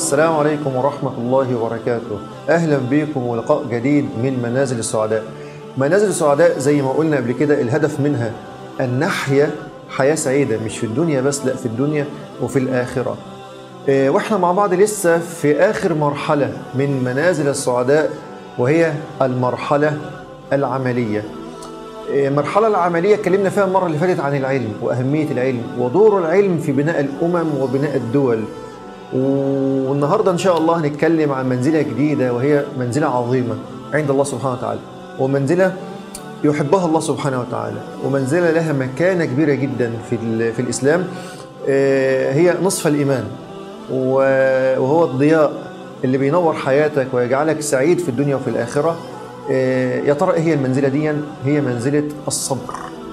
السلام عليكم ورحمة الله وبركاته. أهلا بكم ولقاء جديد من منازل السعداء. منازل السعداء زي ما قلنا قبل كده الهدف منها أن نحيا حياة سعيدة، مش في الدنيا بس، لا في الدنيا وفي الآخرة. وإحنا مع بعض لسه في آخر مرحلة من منازل السعداء، وهي المرحلة العملية. المرحلة العملية اتكلمنا فيها المرة اللي فاتت عن العلم وأهمية العلم ودور العلم في بناء الأمم وبناء الدول. والنهاردة إن شاء الله هنتكلم عن منزلة جديدة، وهي منزلة عظيمة عند الله سبحانه وتعالى، ومنزلة يحبها الله سبحانه وتعالى، ومنزلة لها مكانة كبيرة جدا في الإسلام. هي نصف الإيمان، وهو الضياء اللي بينور حياتك ويجعلك سعيد في الدنيا وفي الآخرة. يا ترى إيه هي المنزلة دي؟ هي منزلة الصبر.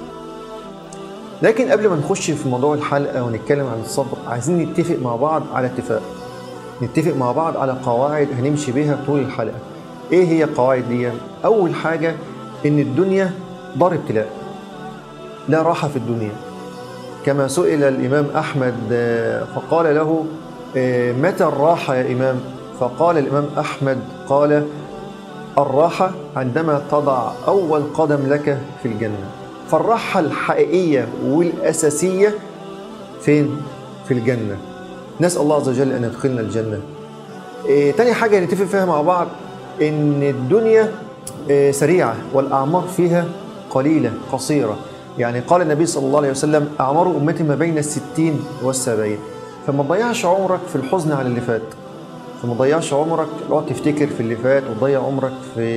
لكن قبل ما نخش في موضوع الحلقة ونتكلم عن الصبر، عايزين نتفق مع بعض على اتفاق، نتفق مع بعض على قواعد هنمشي بيها طول الحلقة. ايه هي القواعد دي؟ اول حاجة ان الدنيا دار ابتلاء، لا راحة في الدنيا. كما سئل الامام احمد فقال له متى الراحة يا امام؟ فقال الامام احمد قال الراحة عندما تضع اول قدم لك في الجنة. فالراحة الحقيقية والأساسية فين؟ في الجنة. نسأل الله عز وجل أن يدخلنا الجنة. تاني حاجة نتفق فيها مع بعض إن الدنيا سريعة والأعمار فيها قليلة قصيرة. يعني قال النبي صلى الله عليه وسلم أعمار أمتي ما بين 60 و70. فما تضيعش عمرك في الحزن على اللي فات، فما تضيعش عمرك تقعد تفتكر في اللي فات وتضيع عمرك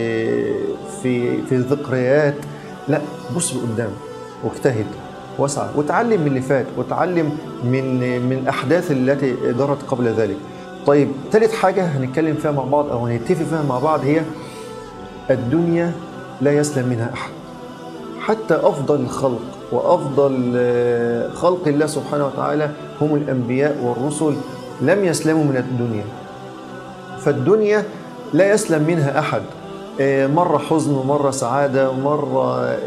في الذكريات. لا، بص لقدام واجتهد واسعى وتعلم من اللي فات، وتعلم من الأحداث التي جرت قبل ذلك. طيب، ثالث حاجة هنتكلم فيها مع بعض أو هنتفق فيها مع بعض هي الدنيا لا يسلم منها أحد. حتى أفضل الخلق وأفضل خلق الله سبحانه وتعالى هم الأنبياء والرسل لم يسلموا من الدنيا. فالدنيا لا يسلم منها أحد، مرة حزن ومرة سعادة ومرة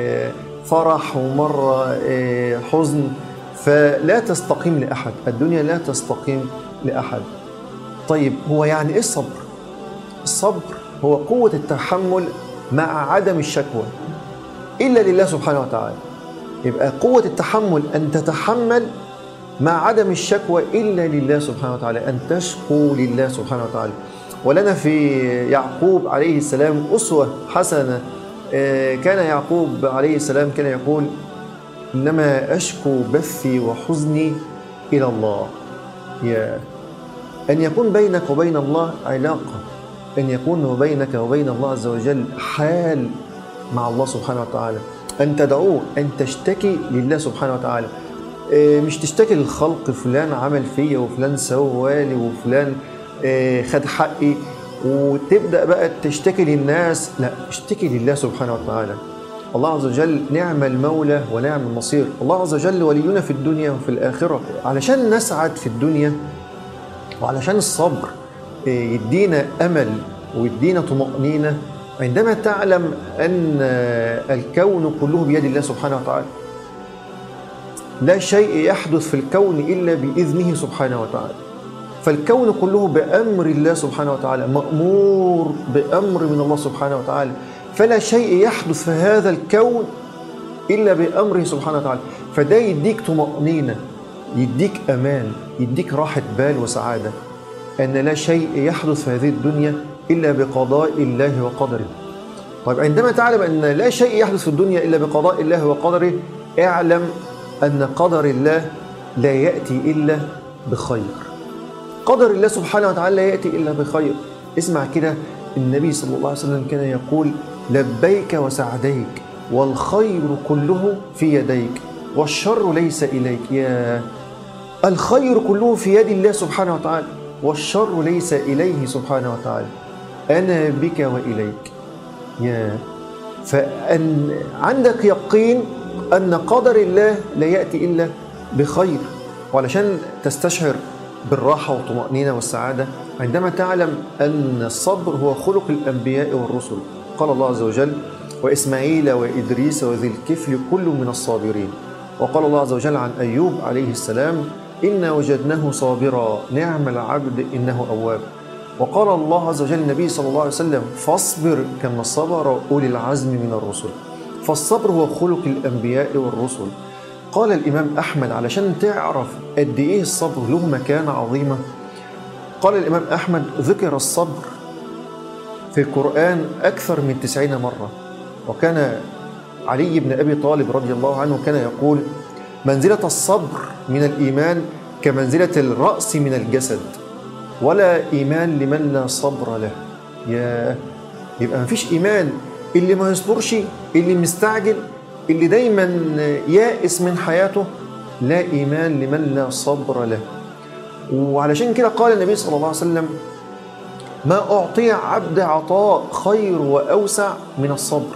فرح ومرة حزن، فلا تستقيم لأحد. الدنيا لا تستقيم لأحد. طيب، هو يعني إيه الصبر؟ الصبر هو قوة التحمل مع عدم الشكوى إلا لله سبحانه وتعالى. يبقى قوة التحمل أن تتحمل مع عدم الشكوى إلا لله سبحانه وتعالى، أن تشكو لله سبحانه وتعالى. ولنا في يعقوب عليه السلام أسوة حسنة. كان يعقوب عليه السلام كان يقول إنما أشكو بثي وحزني إلى الله. أن يكون بينك وبين الله علاقة، أن يكون بينك وبين الله عز وجل حال مع الله سبحانه وتعالى، أن تدعوه، أن تشتكي لله سبحانه وتعالى. مش تشتكي للخلق فلان عمل فيا وفلان سوالي وفلان خد حقي وتبدأ بقى تشتكي للناس. لا، اشتكي لله سبحانه وتعالى. الله عز وجل نعم المولى ونعم النصير. الله عز وجل ولينا في الدنيا وفي الآخرة. علشان نسعد في الدنيا وعلشان الصبر يدينا أمل ويدينا طمأنينة، عندما تعلم أن الكون كله بيد الله سبحانه وتعالى. لا شيء يحدث في الكون إلا بإذنه سبحانه وتعالى. فالكون كله بأمر الله سبحانه وتعالى، مأمور بأمر من الله سبحانه وتعالى. فلا شيء يحدث في هذا الكون إلا بأمره سبحانه وتعالى. فده يديك طمأنينة، يديك أمان، يديك راحة بال وسعادة، أن لا شيء يحدث في هذه الدنيا إلا بقضاء الله وقدره. طيب، عندما تعلم أن لا شيء يحدث في الدنيا إلا بقضاء الله وقدره، اعلم أن قدر الله لا يأتي إلا بخير. قدر الله سبحانه وتعالى لا يأتي إلا بخير. اسمع كده، النبي صلى الله عليه وسلم كان يقول لبيك وسعديك والخير كله في يديك والشر ليس إليك. يا الخير كله في يد الله سبحانه وتعالى والشر ليس إليه سبحانه وتعالى. أنا بك وإليك. يا فأن عندك يقين أن قدر الله لا يأتي إلا بخير. وعلشان تستشعر بالراحة والطمأنينة والسعادة، عندما تعلم أن الصبر هو خلق الأنبياء والرسل. قال الله عز وجل وإسماعيل وإدريس وذي الكفل كل من الصابرين. وقال الله عز وجل عن أيوب عليه السلام إنا وجدناه صابرا نعم العبد إنه أواب. وقال الله عز وجل النبي صلى الله عليه وسلم فاصبر كما صبر أولي العزم من الرسل. فالصبر هو خلق الأنبياء والرسل. قال الإمام أحمد علشان تعرف قد إيه الصبر له مكانة عظيمة، قال الإمام أحمد ذكر الصبر في القرآن أكثر من 90 مرة. وكان علي بن أبي طالب رضي الله عنه كان يقول منزلة الصبر من الإيمان كمنزلة الرأس من الجسد، ولا إيمان لمن لا صبر له. يبقى مفيش إيمان اللي ما يصبرش، اللي مستعجل، اللي دايما يائس من حياته، لا إيمان لمن لا صبر له. وعلشان كده قال النبي صلى الله عليه وسلم ما أعطي عبد عطاء خير وأوسع من الصبر.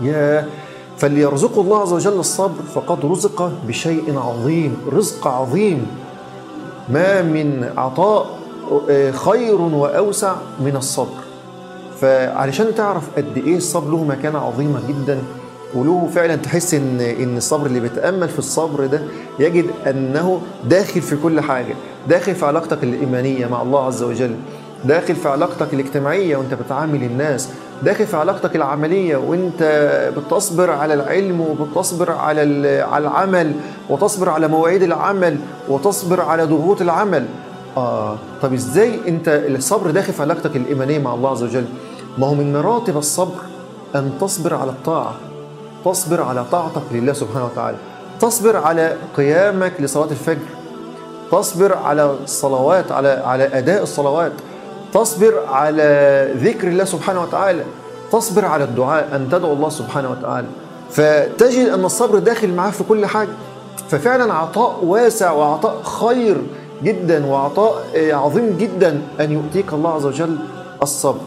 فليرزق الله عز وجل الصبر فقد رزق بشيء عظيم، رزق عظيم. ما من عطاء خير وأوسع من الصبر. فعلشان تعرف قد إيه الصبر له مكانة عظيمة جدا، وله فعلا تحس إن الصبر اللي بيتأمل في الصبر ده يجد أنه داخل في كل حاجة، داخل في علاقتك الإيمانية مع الله عز وجل، داخل في علاقتك الاجتماعية وانت بتعامل الناس، داخل في علاقتك العملية وانت بتصبر على العلم وبتصبر على العمل، وتصبر على مواعيد العمل، وتصبر على ضغوط العمل. طب ازاي انت الصبر داخل في علاقتك الإيمانية مع الله عز وجل؟ ما هو من مراتب الصبر أن تصبر على الطاعة، تصبر على طاعتك لله سبحانه وتعالى، تصبر على قيامك لصلاة الفجر، تصبر على الصلوات، على أداء الصلوات، تصبر على ذكر الله سبحانه وتعالى، تصبر على الدعاء، أن تدعو الله سبحانه وتعالى. فتجد أن الصبر داخل معاه في كل حاجة. ففعلا عطاء واسع وعطاء خير جدا وعطاء عظيم جدا أن يؤتيك الله عز وجل الصبر.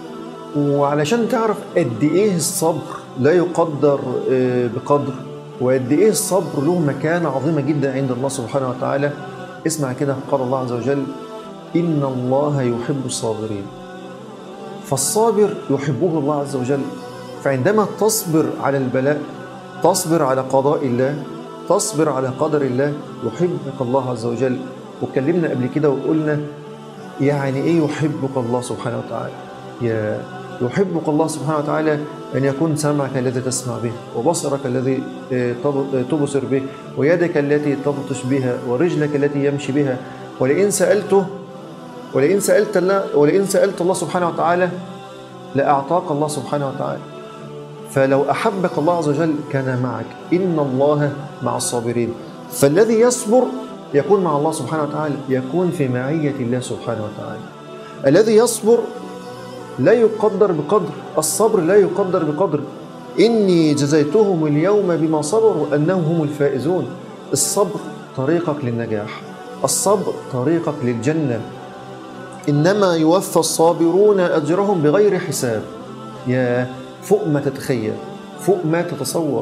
وعلشان تعرف قد إيه الصبر لا يقدر بقدر، وقد إيه الصبر له مكانة عظيمة جدا عند الله سبحانه وتعالى، اسمع كده قال الله عز وجل إن الله يحب الصابرين. فالصابر يحبه الله عز وجل. فعندما تصبر على البلاء، تصبر على قضاء الله، تصبر على قدر الله، يحبك الله عز وجل. واتكلمنا قبل كده وقلنا يعني إيه يحبك الله سبحانه وتعالى؟ يحبك الله سبحانه وتعالى أن يكون سمعك الذي تسمع به، وبصرك الذي تبصر به، ويدك التي تبطش بها، ورجلك التي يمشي بها. ولئن سألت الله سبحانه وتعالى لأعطاك الله سبحانه وتعالى. فلو أحبك الله عز وجل كان معك. إن الله مع الصابرين. فالذي يصبر يكون مع الله سبحانه وتعالى، يكون في معية الله سبحانه وتعالى. الذي يصبر لا يقدر بقدر، الصبر لا يقدر بقدر. إني جزيتهم اليوم بما صبروا أنهم هم الفائزون. الصبر طريقك للنجاح، الصبر طريقك للجنة. إنما يوفى الصابرون أجرهم بغير حساب. فوق ما تتخيل، فوق ما تتصور.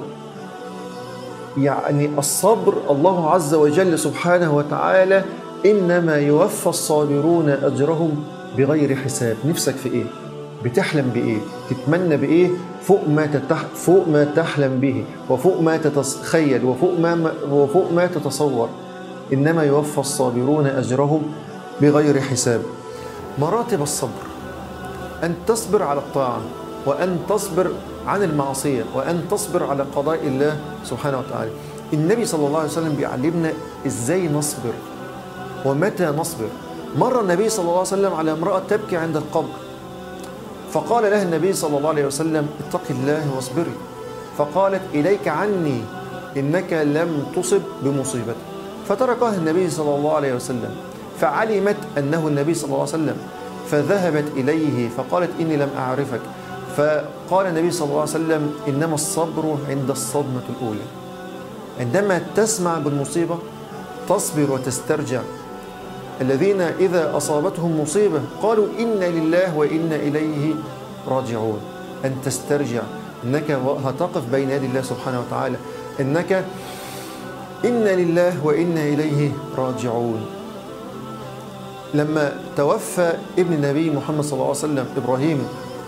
يعني الصبر الله عز وجل سبحانه وتعالى إنما يوفى الصابرون أجرهم بغير حساب. نفسك في إيه؟ بتحلم بإيه؟ تتمنى بإيه؟ فوق ما تحلم به، وفوق ما تتخيل، وفوق ما تتصور. إنما يوفى الصابرون أجرهم بغير حساب. مراتب الصبر أن تصبر على الطاعة، وأن تصبر عن المعصية، وأن تصبر على قضاء الله سبحانه وتعالى. النبي صلى الله عليه وسلم بيعلمنا إزاي نصبر ومتى نصبر. مر النبي صلى الله عليه وسلم على امرأة تبكي عند القبر، فقال لها النبي صلى الله عليه وسلم اتق الله واصبري. فقالت إليك عني إنك لم تصب بمصيبتي. فتركها النبي صلى الله عليه وسلم، فعلمت أنه النبي صلى الله عليه وسلم، فذهبت إليه فقالت إني لم أعرفك. فقال النبي صلى الله عليه وسلم إنما الصبر عند الصدمة الأولى. عندما تسمع بالمصيبة تصبر وتسترجع. الذين إذا أصابتهم مصيبة قالوا إنا لله وإنا إليه راجعون. أن تسترجع أنك هتقف بين يدي الله سبحانه وتعالى، أنك إنا لله وإنا إليه راجعون. لما توفى ابن النبي محمد صلى الله عليه وسلم إبراهيم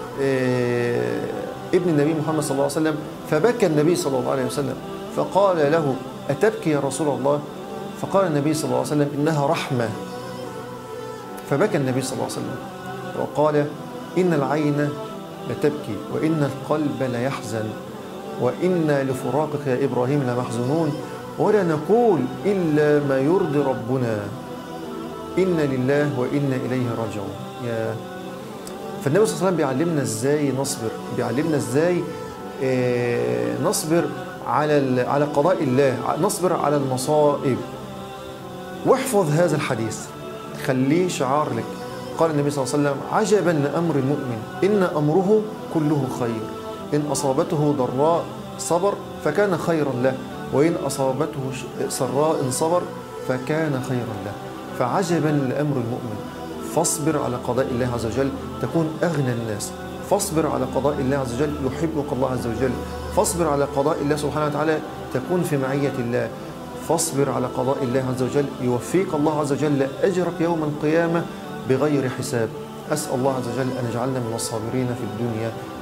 ابن النبي محمد صلى الله عليه وسلم، فبكى النبي صلى الله عليه وسلم، فقال له أتبكي يا رسول الله؟ فقال النبي صلى الله عليه وسلم إنها رحمة، فبكى النبي صلى الله عليه وسلم وقال إن العين لتبكي وإن القلب ليحزن وإنا لفراقك يا إبراهيم لمحزونون ولا نقول إلا ما يرضي ربنا إنا لله وإنا إليه راجعون. فالنبي صلى الله عليه وسلم بيعلمنا إزاي نصبر، بيعلمنا إزاي نصبر على قضاء الله، نصبر على المصائب. واحفظ هذا الحديث، خليه شعار لك. قال النبي صلى الله عليه وسلم عجبا لأمر المؤمن إن أمره كله خير، إن أصابته ضراء صبر فكان خيرا له، وإن أصابته سراء صبر فكان خيرا له. فعجبا لأمر المؤمن، فاصبر على قضاء الله عز وجل تكون أغنى الناس، فاصبر على قضاء الله عز وجل يحبك الله عز وجل، فاصبر على قضاء الله سبحانه وتعالى تكون في معية الله، فاصبر على قضاء الله عز وجل يوفيك الله عز وجل أجرك يوم القيامة بغير حساب. أسأل الله عز وجل أن يجعلنا من الصابرين في الدنيا